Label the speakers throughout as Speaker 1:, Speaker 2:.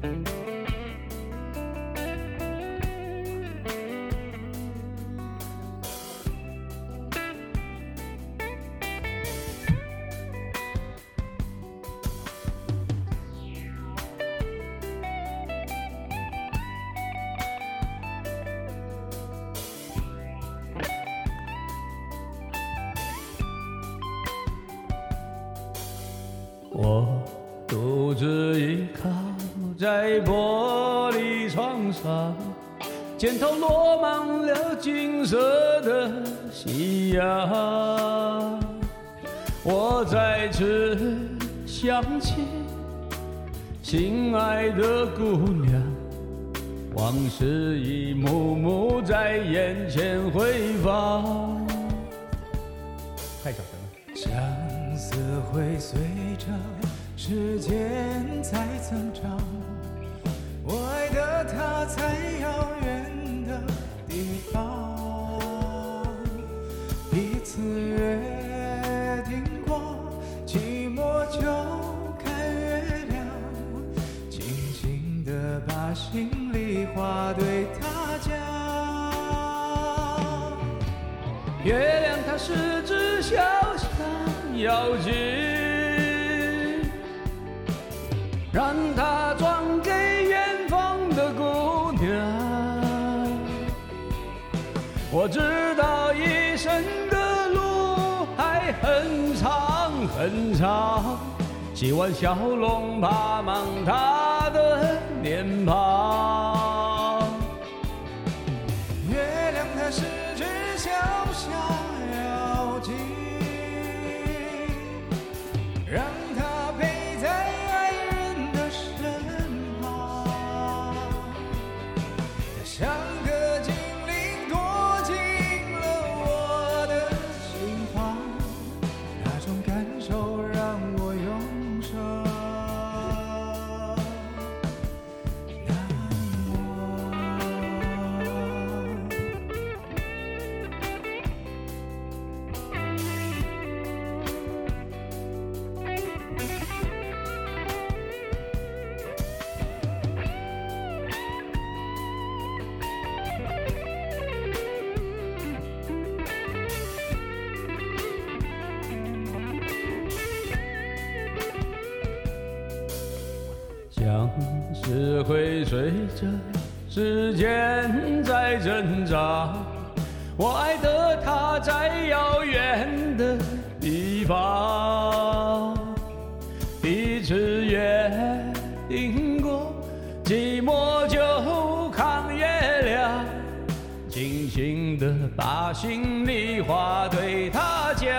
Speaker 1: 我独自倚靠在玻璃窗上，肩头落满了金色的夕阳。我再次想起心爱的姑娘，往事一幕幕在眼前回放。太小声了。
Speaker 2: 相思会随着时间在增长，我爱的他在遥远的地方，彼此约定过，寂寞就看月亮，轻轻地把心里话对他讲。
Speaker 1: 月亮它是只小小妖精，让它转给远方的姑娘。我知道一生的路还很长很长，希望笑容爬满她的脸庞。
Speaker 2: 月亮它是只小小妖精，让它陪在爱人的身旁，它像个精灵躲进了我的心房，那种感受让我永生难
Speaker 1: 相思会随着时间在增长，我爱的他在遥远的地方，彼此约定过，寂寞就看月亮，轻轻地把心里话对他讲。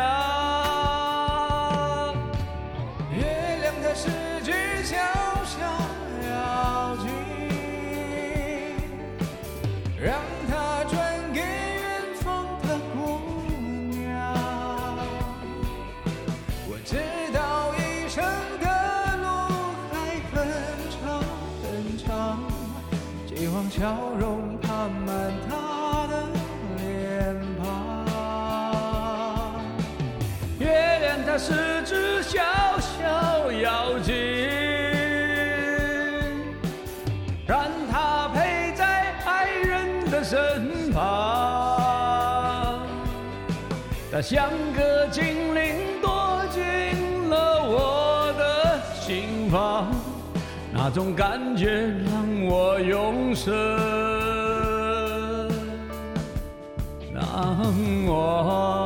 Speaker 2: 月亮它是只小小妖精，让它转给远方的姑娘。我知道一生的路还很长很长，希望笑容爬满她的脸庞。
Speaker 1: 月亮它是只小小妖精，让它陪在爱人的身旁，它像个精灵躲进了我的心房，那种感觉让我永生难忘。